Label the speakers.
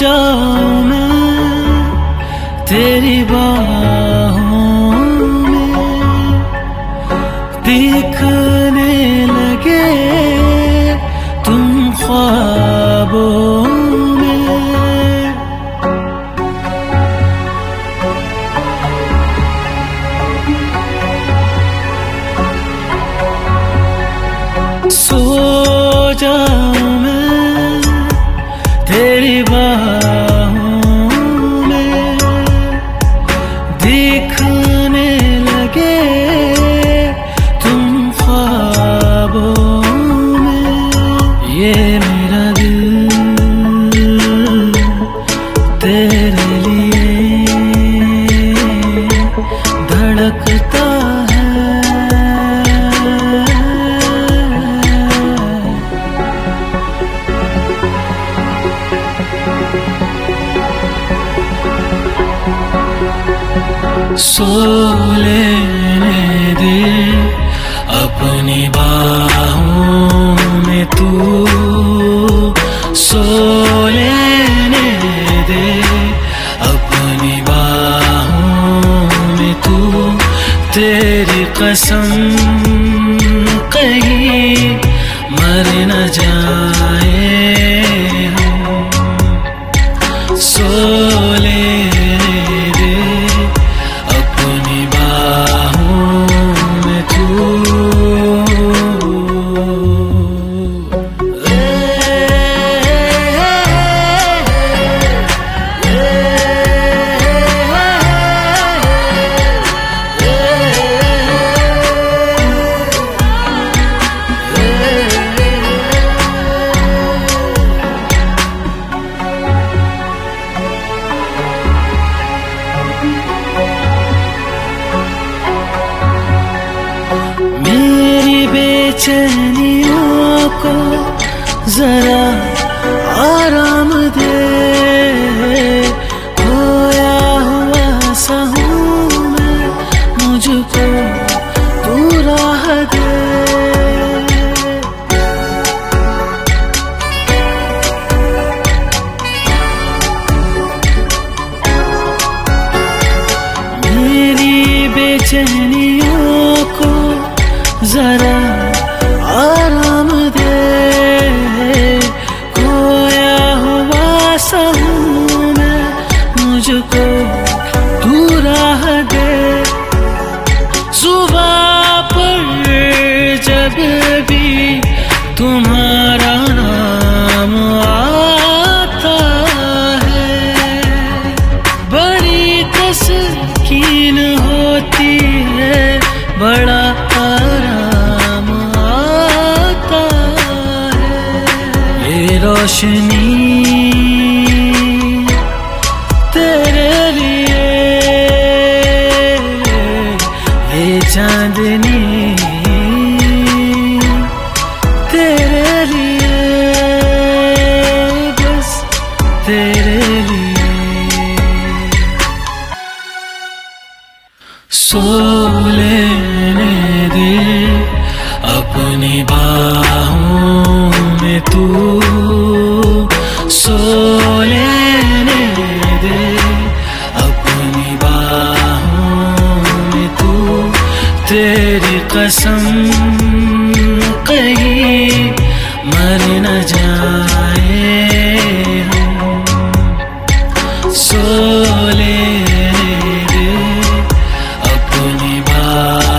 Speaker 1: जाऊं मैं तेरी बाहों में, दिखने लगे तुम ख्वाबों में। सो जाऊं मैं तेरी बाहों में, दिखने लगे तुम ख्वाबों में। ये मेरा दिल तेरे लिए धड़कता है। सो लेने दे अपनी बाहों में तू, सो लेने दे अपनी बाहों में तू। तेरी कसम कहीं मर न जाए हम, सो बेचैनियों को जरा आराम दे, खोया हुआ सा हूँ मैं, मुझको तू राह दे। मेरी बेचैनियों को जरा आराम दे, खोया हुआ सा हूँ मैं, मुझको तू राह दे। सुबह पर जब भी तुम्हारा नाम आता है, बड़ी तस्कीन होती है, बड़ा आराम आता है। ये रोशनी तेरे लिए, ये चांदनी तेरे लिए, बस तेरे लिए। सो लेने दे अपनी बाहों में तू, सो लेने दे अपनी बाहों में तू। तेरी कसम कहीं मर न जाए हम, सो लेने दे अपनी बाहों